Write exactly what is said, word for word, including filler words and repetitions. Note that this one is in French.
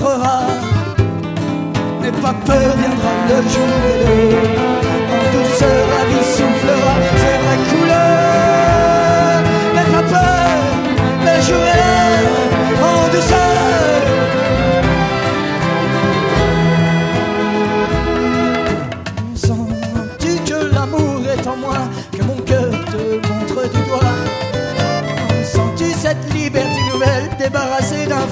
rencontrera. N'aie pas peur, viendra le jour et l'heure. En douceur, la vie soufflera ses vraies couleurs. N'aie pas peur, le jour et l'heure. En douceur. Sens-tu que l'amour est en moi, que mon cœur te montre du doigt? Sens-tu cette liberté nouvelle, débarrassée d'un